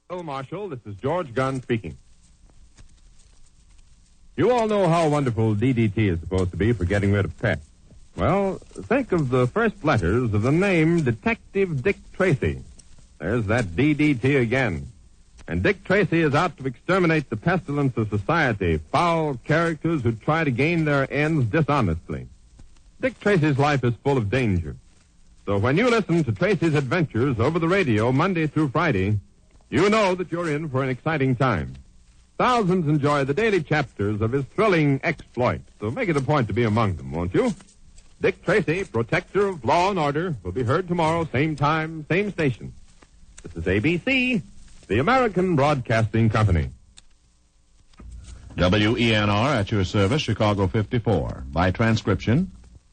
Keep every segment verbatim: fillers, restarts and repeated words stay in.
Hello, Marshall. This is George Gunn speaking. You all know how wonderful D D T is supposed to be for getting rid of pests. Well, think of the first letters of the name Detective Dick Tracy. There's that D D T again. And Dick Tracy is out to exterminate the pestilence of society, foul characters who try to gain their ends dishonestly. Dick Tracy's life is full of danger. So when you listen to Tracy's adventures over the radio Monday through Friday, you know that you're in for an exciting time. Thousands enjoy the daily chapters of his thrilling exploits, so make it a point to be among them, won't you? Dick Tracy, protector of law and order, will be heard tomorrow, same time, same station. This is A B C, the American Broadcasting Company. W E N R at your service, Chicago fifty-four. By transcription.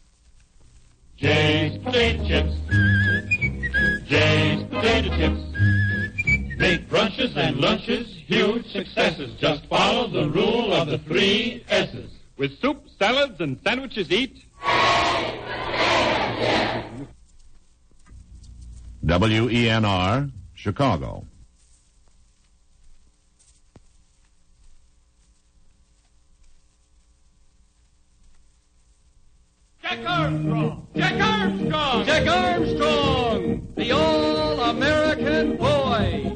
Jay's Potato Chips. Jay's Potato Chips. Big brunches and lunches, huge successes. Just follow the rule of the three S's. With soup, salads, and sandwiches, eat W E N R, Chicago. Jack Armstrong! Jack Armstrong! Jack Armstrong! The all-American boy!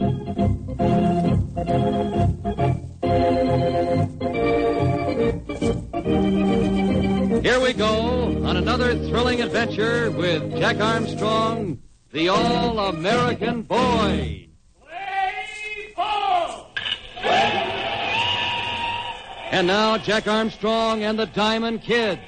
Here we go on another thrilling adventure with Jack Armstrong, the all-American boy. Play ball! And now, Jack Armstrong and the Diamond Kids.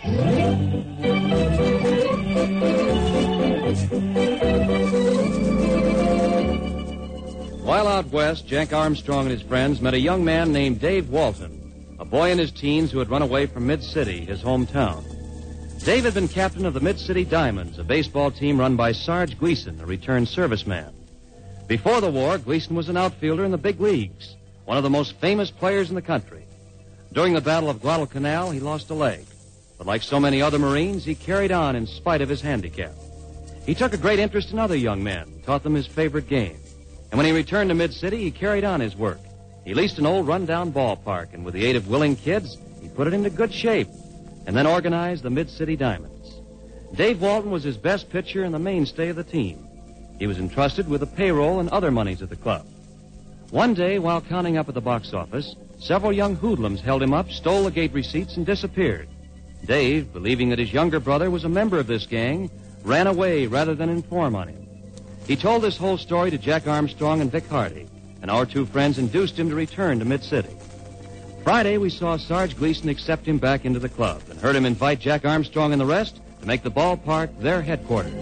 While out west, Jack Armstrong and his friends met a young man named Dave Walton, a boy in his teens who had run away from Mid-City, his hometown. Dave had been captain of the Mid-City Diamonds, a baseball team run by Sarge Gleason, a returned serviceman. Before the war, Gleason was an outfielder in the big leagues, one of the most famous players in the country. During the Battle of Guadalcanal, he lost a leg. But like so many other Marines, he carried on in spite of his handicap. He took a great interest in other young men, taught them his favorite game. And when he returned to Mid-City, he carried on his work. He leased an old run-down ballpark, and with the aid of willing kids, he put it into good shape, and then organized the Mid-City Diamonds. Dave Walton was his best pitcher and the mainstay of the team. He was entrusted with the payroll and other monies of the club. One day, while counting up at the box office, several young hoodlums held him up, stole the gate receipts, and disappeared. Dave, believing that his younger brother was a member of this gang, ran away rather than inform on him. He told this whole story to Jack Armstrong and Vic Hardy, and our two friends induced him to return to Mid-City. Friday, we saw Sarge Gleason accept him back into the club and heard him invite Jack Armstrong and the rest to make the ballpark their headquarters.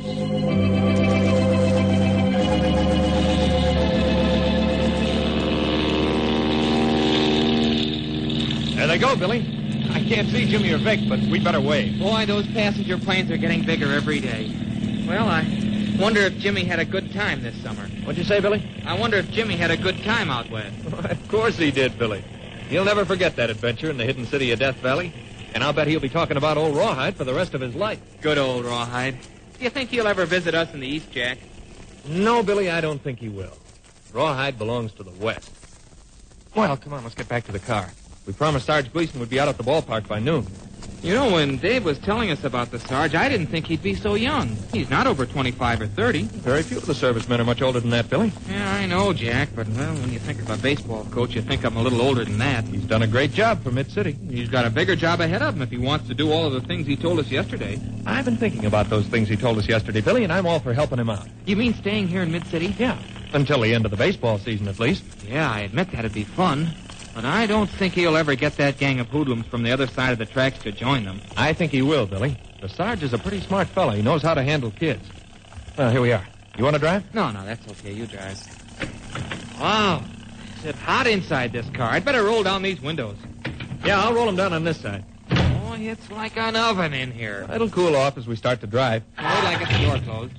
There they go, Billy. I can't see Jimmy or Vic, but we'd better wait. Boy, those passenger planes are getting bigger every day. Well, I wonder if Jimmy had a good time this summer. What'd you say, Billy? I wonder if Jimmy had a good time out west. Of course he did, Billy. He'll never forget that adventure in the hidden city of Death Valley. And I'll bet he'll be talking about old Rawhide for the rest of his life. Good old Rawhide. Do you think he'll ever visit us in the East, Jack? No, Billy, I don't think he will. Rawhide belongs to the West. Well, come on, let's get back to the car. We promised Sarge Gleason would be out at the ballpark by noon. You know, when Dave was telling us about the Sarge, I didn't think he'd be so young. He's not over twenty-five or thirty. Very few of the servicemen are much older than that, Billy. Yeah, I know, Jack, but, well, when you think of a baseball coach, you think I'm a little older than that. He's done a great job for Mid-City. He's got a bigger job ahead of him if he wants to do all of the things he told us yesterday. I've been thinking about those things he told us yesterday, Billy, and I'm all for helping him out. You mean staying here in Mid-City? Yeah, until the end of the baseball season, at least. Yeah, I admit that'd be fun. But I don't think he'll ever get that gang of hoodlums from the other side of the tracks to join them. I think he will, Billy. The Sarge is a pretty smart fellow. He knows how to handle kids. Well, here we are. You want to drive? No, no, that's okay. You drive. Wow. It's hot inside this car. I'd better roll down these windows. Yeah, I'll roll them down on this side. Oh, it's like an oven in here. It'll cool off as we start to drive. Wait till I get the door closed.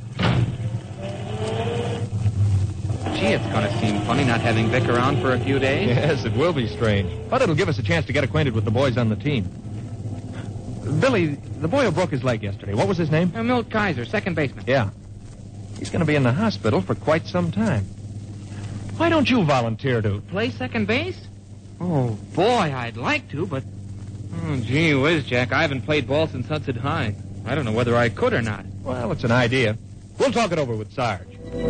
Gee, it's going to seem funny not having Vic around for a few days. Yes, it will be strange. But it'll give us a chance to get acquainted with the boys on the team. Billy, the boy who broke his leg yesterday, what was his name? Uh, Milt Kaiser, second baseman. Yeah. He's going to be in the hospital for quite some time. Why don't you volunteer to? Play second base? Oh, boy, I'd like to, but... Oh, gee whiz, Jack, I haven't played ball since Hudson High. I don't know whether I could or not. Well, it's an idea. We'll talk it over with Sarge.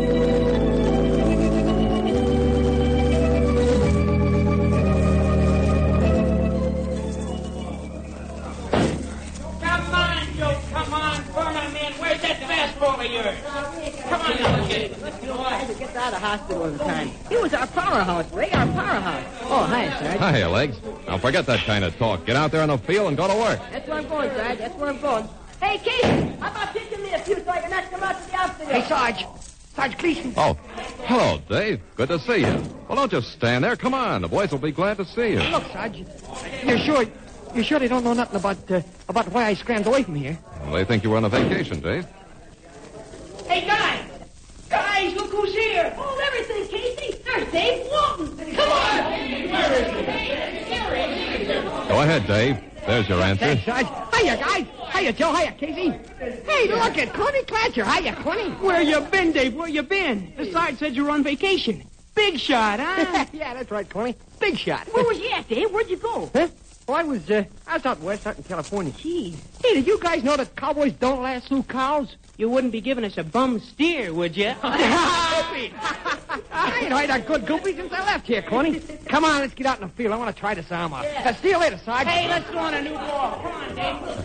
Come on, Joe, come on, burn him in. Where's that fastball of yours? Come on, now, get it. To get out of hospital in time. He was our powerhouse, Ray, our powerhouse. Oh, hi, Sarge. Hiya, Legs. Now forget that kind of talk. Get out there on the field and go to work. That's where I'm going, Sarge. That's where I'm going. Hey, Casey, how about pitching me a few so I can not come out to the outfield? Hey, Sarge. Sarge Gleason. Oh, hello, Dave. Good to see you. Well, don't just stand there. Come on. The boys will be glad to see you. Look, Sarge, you're sure... You're sure they don't know nothing about uh, about why I scrambled away from here? Well, they think you were on a vacation, Dave. Hey, guys! Guys, look who's here! Hold everything, Casey. There's Dave Walton. Come on! Where is he? Go ahead, Dave. There's your answer. Thanks, Sarge. Hiya, guys. Hiya, Joe. Hiya, Casey. Hey, look at Clooney Clatcher. Hiya, Clooney. Where you been, Dave? Where you been? The Sarge said you were on vacation. Big shot, huh? Yeah, that's right, Clooney. Big shot. Where was you at, Dave? Where'd you go? Huh? Well, I was, uh, I was out west, out in California. Gee. Hey, did you guys know that cowboys don't lasso cows? You wouldn't be giving us a bum steer, would you? I ain't had a good goopy since I left here, Coney. Come on, let's get out in the field. I want to try this arm out. Yeah. Uh, see you later, Sarge. Hey, let's go on a new ball. Come on,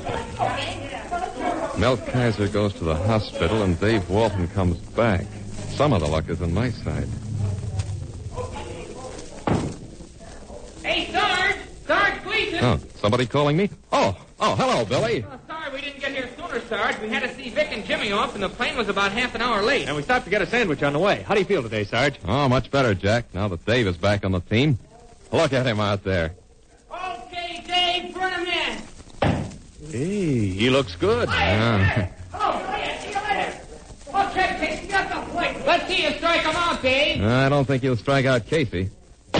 Dave. Mel Kaiser goes to the hospital and Dave Walton comes back. Some of the luck is on my side. Hey, Sarge! Sarge Gleason! Oh, somebody calling me? Oh, oh, hello, Billy. Oh, sorry we didn't get here sooner, Sarge. We had to see Vic and Jimmy off, and the plane was about half an hour late. And we stopped to get a sandwich on the way. How do you feel today, Sarge? Oh, much better, Jack, now that Dave is back on the team. Look at him out there. Okay, Dave, burn him in. Hey, he looks good. Yeah. Oh, yeah, see you later. Okay, Casey, get the plate. Let's see you strike him out, Dave. I don't think he'll strike out Casey.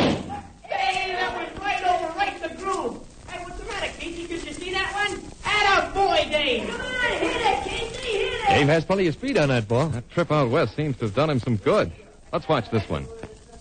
Hey, that was right over, right in the groove. Hey, what's the matter, Casey? Did you see that one? Atta boy, Dave. Come on, hit it, Casey, hit it. Dave has plenty of speed on that ball. That trip out west seems to have done him some good. Let's watch this one.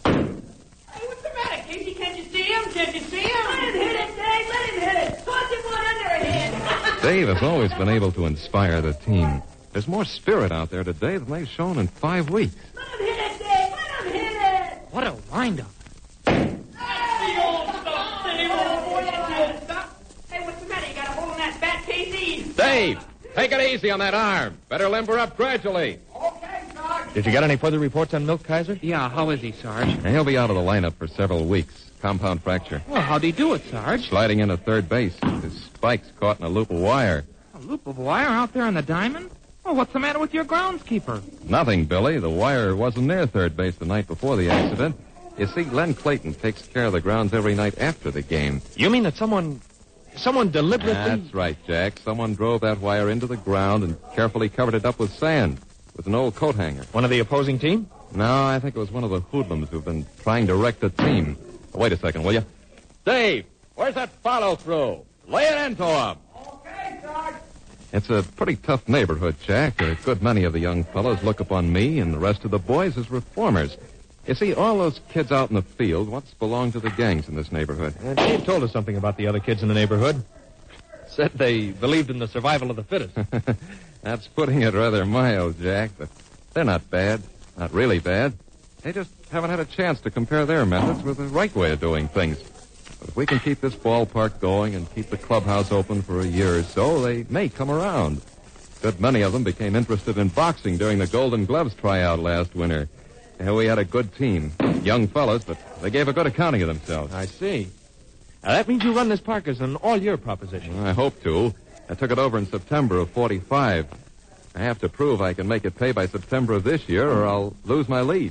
Hey, what's the matter, Casey? Can't you see him? Can't you see him? Let him hit it, Dave. Let him hit it. Toss him one under a head. Dave has always been able to inspire the team. There's more spirit out there today than they've shown in five weeks. Let him hit it, Dave. Let him hit it. What a wind-up. That's the old stuff, Dave. Oh, boy, that's the old stuff. Hey, what's the matter? You got a hole in that bat, Casey? Dave, take it easy on that arm. Better limber up gradually. Okay, Sarge. Did you get any further reports on Milt Kaiser? Yeah, how is he, Sarge? And he'll be out of the lineup for several weeks. Compound fracture. Well, how'd he do it, Sarge? Sliding into third base. His spikes caught in a loop of wire. A loop of wire out there on the diamond? Well, what's the matter with your groundskeeper? Nothing, Billy. The wire wasn't near third base the night before the accident. You see, Len Clayton takes care of the grounds every night after the game. You mean that someone... someone deliberately... That's right, Jack. Someone drove that wire into the ground and carefully covered it up with sand, with an old coat hanger. One of the opposing team? No, I think it was one of the hoodlums who've been trying to wreck the team. Wait a second, will you? Dave, where's that follow-through? Lay it into him. Okay, Sarge. It's a pretty tough neighborhood, Jack. A good many of the young fellows look upon me and the rest of the boys as reformers. You see, all those kids out in the field once belonged to the gangs in this neighborhood. Uh, Dave told us something about the other kids in the neighborhood. Said they believed in the survival of the fittest. That's putting it rather mild, Jack, but they're not bad. Not really bad. They just haven't had a chance to compare their methods with the right way of doing things. But if we can keep this ballpark going and keep the clubhouse open for a year or so, they may come around. A good many of them became interested in boxing during the Golden Gloves tryout last winter. And we had a good team. Young fellas, but they gave a good accounting of themselves. I see. Now, that means you run this park as an all-year proposition. I hope to. I took it over in September of forty-five. I have to prove I can make it pay by September of this year, or I'll lose my lease.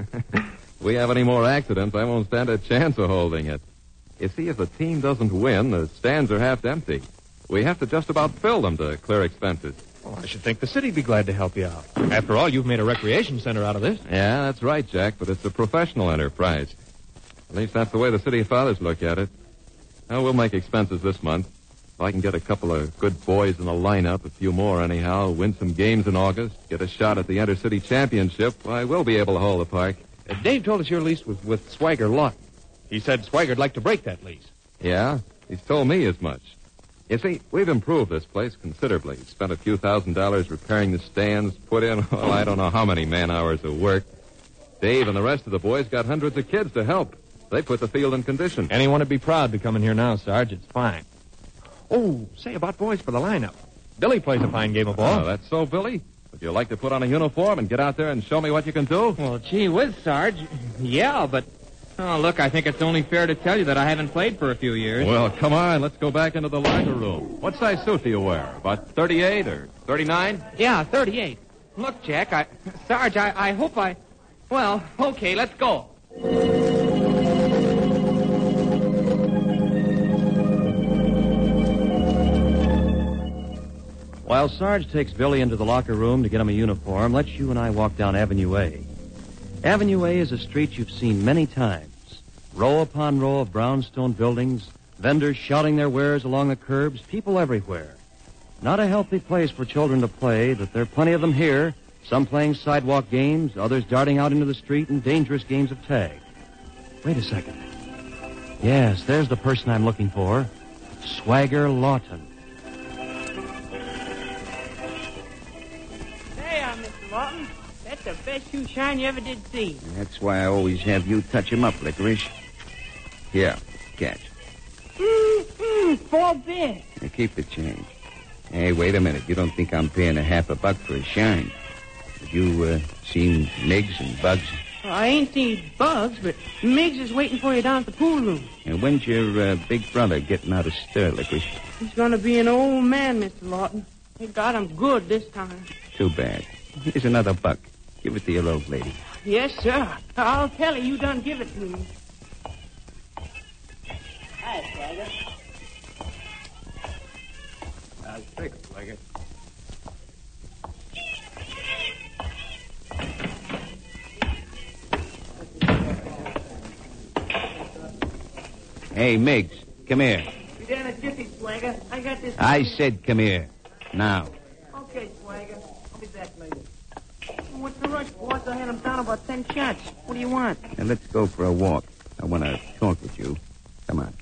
If we have any more accidents, I won't stand a chance of holding it. You see, if the team doesn't win, the stands are half empty. We have to just about fill them to clear expenses. Well, I should think the city'd be glad to help you out. After all, you've made a recreation center out of this. Yeah, that's right, Jack, but it's a professional enterprise. At least that's the way the city fathers look at it. Now, we'll make expenses this month. If I can get a couple of good boys in the lineup, a few more anyhow, win some games in August, get a shot at the Intercity Championship, I will be able to hold the park. Uh, Dave told us your lease was with Swagger Lawton. He said Swagger'd like to break that lease. Yeah, he's told me as much. You see, we've improved this place considerably. Spent a few thousand dollars repairing the stands, put in, well, I don't know how many man-hours of work. Dave and the rest of the boys got hundreds of kids to help. They put the field in condition. Anyone would be proud to come in here now, Sarge. It's fine. Oh, say about boys for the lineup. Billy plays a fine game of ball. Oh, that's so, Billy? Would you like to put on a uniform and get out there and show me what you can do? Well, gee whiz, Sarge. Yeah, but... Oh, look, I think it's only fair to tell you that I haven't played for a few years. Well, come on. Let's go back into the locker room. What size suit do you wear? About thirty-eight or thirty-nine? Yeah, thirty-eight. Look, Jack, I... Sarge, I, I hope I... Well, okay, let's go. While Sarge takes Billy into the locker room to get him a uniform, let's you and I walk down Avenue A. Avenue A is a street you've seen many times. Row upon row of brownstone buildings, vendors shouting their wares along the curbs, people everywhere. Not a healthy place for children to play, but there are plenty of them here, some playing sidewalk games, others darting out into the street in dangerous games of tag. Wait a second. Yes, there's the person I'm looking for. Swagger Lawton. Hey, uh, Mister Lawton. That's the best shoe shine you ever did see. That's why I always have you touch him up, Licorice. Here, catch. Mm-hmm, four bits. Now keep the change. Hey, wait a minute. You don't think I'm paying a half a buck for a shine? Have you uh, seen Miggs and Bugs? Well, I ain't seen Bugs, but Miggs is waiting for you down at the pool room. And when's your uh, big brother getting out of stir, Licorice? He's going to be an old man, Mister Lawton. He got him good this time. Too bad. Here's another buck. Give it to your old lady. Yes, sir. I'll tell her you done give it to me. Hi, Swagger. I'll take it, Swagger. Hey, Miggs, come here. Be down at Jiffy, Swagger. I got this... I said come here. Now. Okay, Swagger. I'll be back later. What's the rush, boss? I had him down about ten shots. What do you want? Now, let's go for a walk. I want to talk with you. Come on.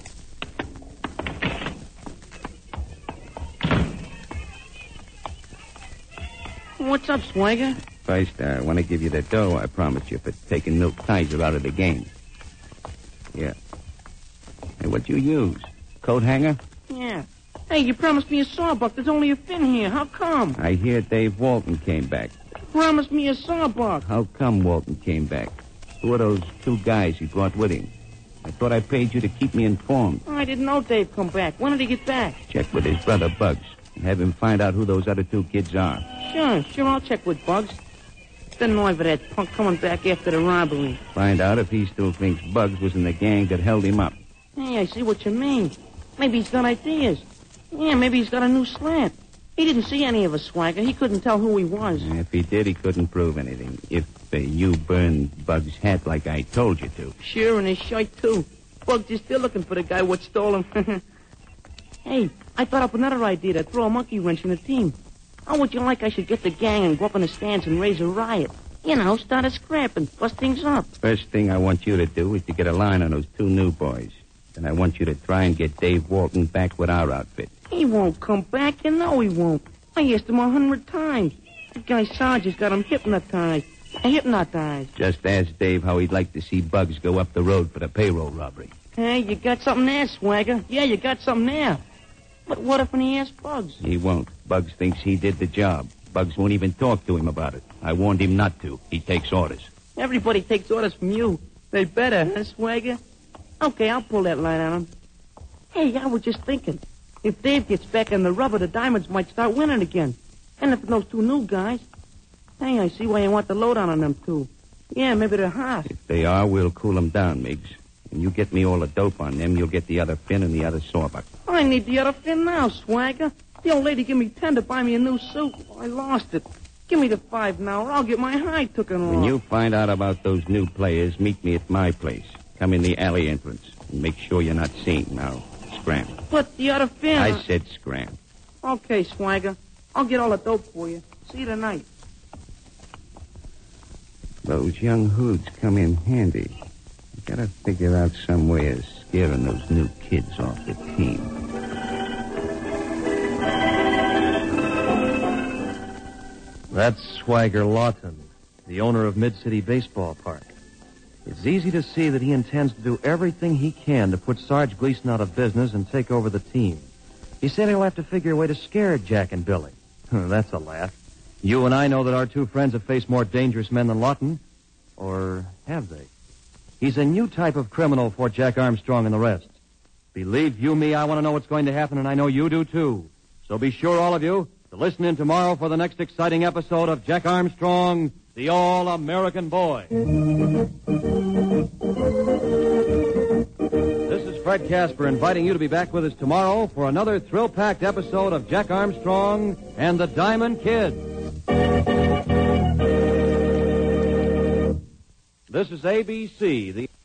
What's up, Swagger? First, I want to give you the dough I promised you for taking Milt Kaiser out of the game. Yeah. Hey, what'd you use? Coat hanger? Yeah. Hey, you promised me a sawbuck. There's only a fin here. How come? I hear Dave Walton came back. Promised me a sawbuck. How come Walton came back? Who are those two guys he brought with him? I thought I paid you to keep me informed. I didn't know Dave come back. When did he get back? Check with his brother Bugs and have him find out who those other two kids are. Sure, sure, I'll check with Bugs. Been annoyed for that punk coming back after the robbery. Find out if he still thinks Bugs was in the gang that held him up. Hey, I see what you mean. Maybe he's got ideas. Yeah, maybe he's got a new slant. He didn't see any of us, Swagger. He couldn't tell who he was. If he did, he couldn't prove anything. If uh, you burned Bugs' hat like I told you to. Sure, and his shirt, too. Bugs is still looking for the guy what stole him. Hey, I thought up another idea to throw a monkey wrench in the team. How would you like I should get the gang and go up in the stands and raise a riot? You know, start a scrap and bust things up. First thing I want you to do is to get a line on those two new boys. Then I want you to try and get Dave Walton back with our outfit. He won't come back. You know he won't. I asked him a hundred times. The guy Sarge has got him hypnotized. Hypnotized. Just ask Dave how he'd like to see Bugs go up the road for the payroll robbery. Hey, you got something there, Swagger. Yeah, you got something there. But what if when he asks Bugs? He won't. Bugs thinks he did the job. Bugs won't even talk to him about it. I warned him not to. He takes orders. Everybody takes orders from you. They better, huh, Swagger? Okay, I'll pull that line on him. Hey, I was just thinking. If Dave gets back in the rubber, the Diamonds might start winning again. And if those two new guys... Hey, I see why you want the lowdown on them two. Yeah, maybe they're hot. If they are, we'll cool them down, Miggs. When you get me all the dope on them, you'll get the other fin and the other sawbuck. I need the other fin now, Swagger. The old lady gave me ten to buy me a new suit. I lost it. Give me the five now, or I'll get my hide taken off. When you find out about those new players, meet me at my place. Come in the alley entrance. And make sure you're not seen. Now, scram. But the other fin... I said scram. Okay, Swagger. I'll get all the dope for you. See you tonight. Those young hoods come in handy. You gotta figure out some way of scaring those new kids off the team. That's Swagger Lawton, the owner of Mid-City Baseball Park. It's easy to see that he intends to do everything he can to put Sarge Gleason out of business and take over the team. He said he'll have to figure a way to scare Jack and Billy. That's a laugh. You and I know that our two friends have faced more dangerous men than Lawton. Or have they? He's a new type of criminal for Jack Armstrong and the rest. Believe you me, I want to know what's going to happen, and I know you do, too. So be sure, all of you, to listen in tomorrow for the next exciting episode of Jack Armstrong, the All-American Boy. This is Fred Casper inviting you to be back with us tomorrow for another thrill-packed episode of Jack Armstrong and the Diamond Kid. This is A B C, the...